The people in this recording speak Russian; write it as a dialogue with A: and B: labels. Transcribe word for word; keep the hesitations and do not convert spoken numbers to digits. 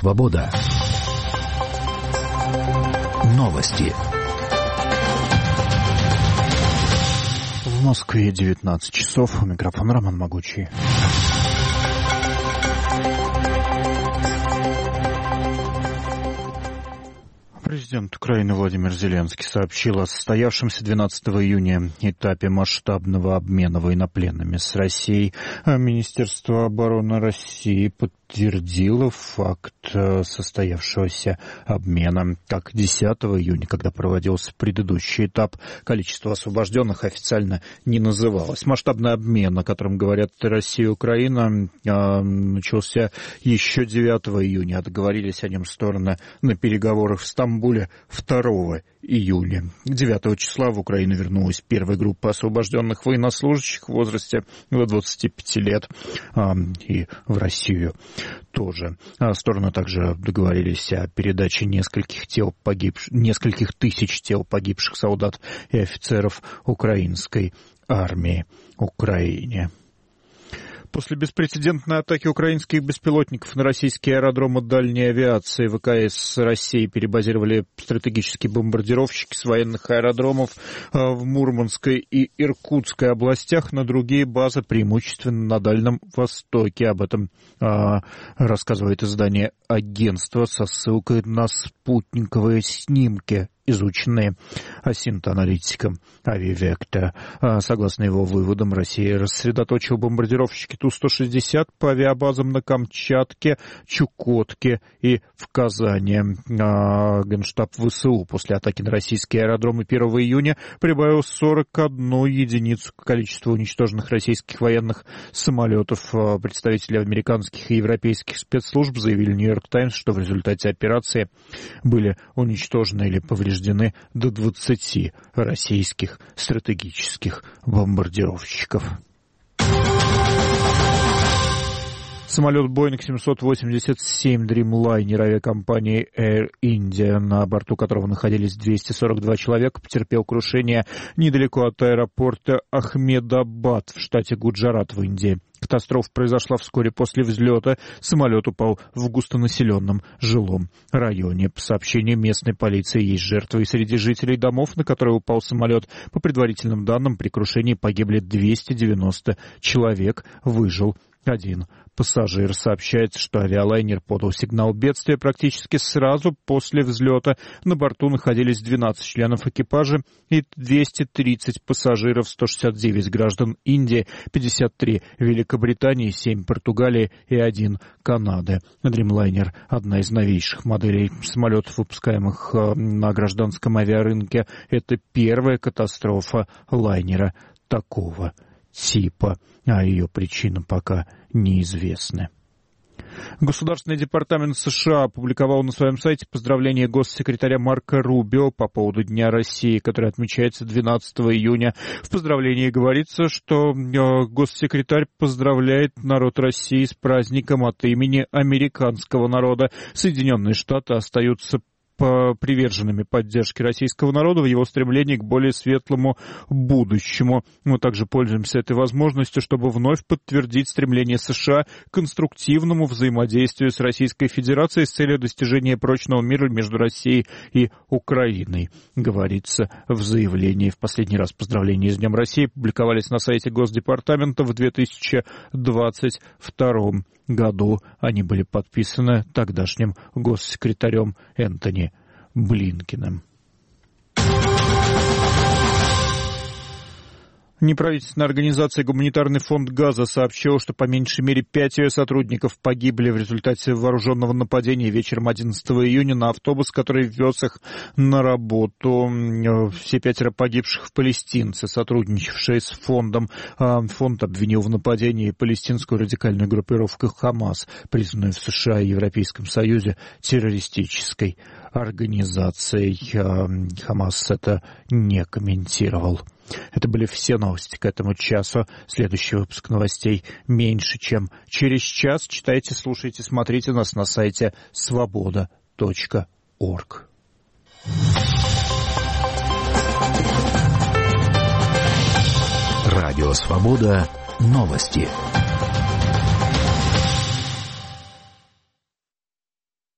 A: Свобода. Новости.
B: В Москве девятнадцать часов. У микрофона Роман Могучий. Президент Украины Владимир Зеленский сообщил о состоявшемся двенадцатого июня этапе масштабного обмена военнопленными с Россией. Министерство обороны России подтвердило факт состоявшегося обмена. Как десятого июня, когда проводился предыдущий этап, количество освобожденных официально не называлось. Масштабный обмен, о котором говорят Россия и Украина, начался еще девятого июня. Договорились о нем стороны на переговорах в Стамбуле второго июня. девятого числа в Украину вернулась первая группа освобожденных военнослужащих в возрасте до двадцати пяти лет, и в Россию тоже. Стороны также договорились о передаче нескольких тел погибших, нескольких тысяч тел погибших солдат и офицеров украинской армии Украине. После беспрецедентной атаки украинских беспилотников на российские аэродромы дальней авиации ВКС России перебазировали стратегические бомбардировщики с военных аэродромов в Мурманской и Иркутской областях на другие базы, преимущественно на Дальнем Востоке. Об этом а, рассказывает издание «Агентство» со ссылкой на спутниковые снимки, изученные асинт-аналитиком Авивектора. Согласно его выводам, Россия рассредоточила бомбардировщики Ту сто шестьдесят по авиабазам на Камчатке, Чукотке и в Казани. Генштаб ВСУ после атаки на российские аэродромы первого июня прибавил сорок одну единицу к количеству уничтоженных российских военных самолетов. Представители американских и европейских спецслужб заявили «Нью-Йорк Таймс», что в результате операции были уничтожены или повреждены до двадцати российских стратегических бомбардировщиков. Самолет Boeing семьсот восемьдесят семь Dreamliner авиакомпании Air India, на борту которого находились двести сорок два человека, потерпел крушение недалеко от аэропорта Ахмедабад в штате Гуджарат в Индии. Катастрофа произошла вскоре после взлета. Самолет упал в густонаселенном жилом районе. По сообщению местной полиции, есть жертвы и среди жителей домов, на которые упал самолет. По предварительным данным, при крушении погибли двести девяносто человек, выжил один пассажир. Сообщается, что авиалайнер подал сигнал бедствия практически сразу после взлета. На борту находились двенадцать членов экипажа и двести тридцать пассажиров, сто шестьдесят девять граждан Индии, пятьдесят три Великобритании, семь Португалии и один Канады. Dreamliner — одна из новейших моделей самолетов, выпускаемых на гражданском авиарынке. Это первая катастрофа лайнера такого типа, а ее причина пока неизвестны. Государственный департамент США опубликовал на своем сайте поздравление госсекретаря Марко Рубио по поводу Дня России, который отмечается двенадцатого июня. В поздравлении говорится, что госсекретарь поздравляет народ России с праздником от имени американского народа. Соединенные Штаты остаются приверженными поддержке российского народа в его стремлении к более светлому будущему. Мы также пользуемся этой возможностью, чтобы вновь подтвердить стремление США к конструктивному взаимодействию с Российской Федерацией с целью достижения прочного мира между Россией и Украиной, говорится в заявлении. В последний раз поздравления с Днем России публиковались на сайте Госдепартамента в две тысячи двадцать втором году. Они были подписаны тогдашним госсекретарем Энтони Блинкеном. Неправительственная организация «Гуманитарный фонд Газа» сообщила, что по меньшей мере пять ее сотрудников погибли в результате вооруженного нападения вечером одиннадцатого июня на автобус, который вез их на работу. Все пятеро погибших палестинцы, сотрудничавшие с фондом. Фонд обвинил в нападении палестинскую радикальную группировку «Хамас», признанную в США и Европейском Союзе террористической организацией. «Хамас» это не комментировал. Это были все новости к этому часу. Следующий выпуск новостей меньше, чем через час. Читайте, слушайте, смотрите нас на сайте свобода точка орг.
A: Радио «Свобода». Новости.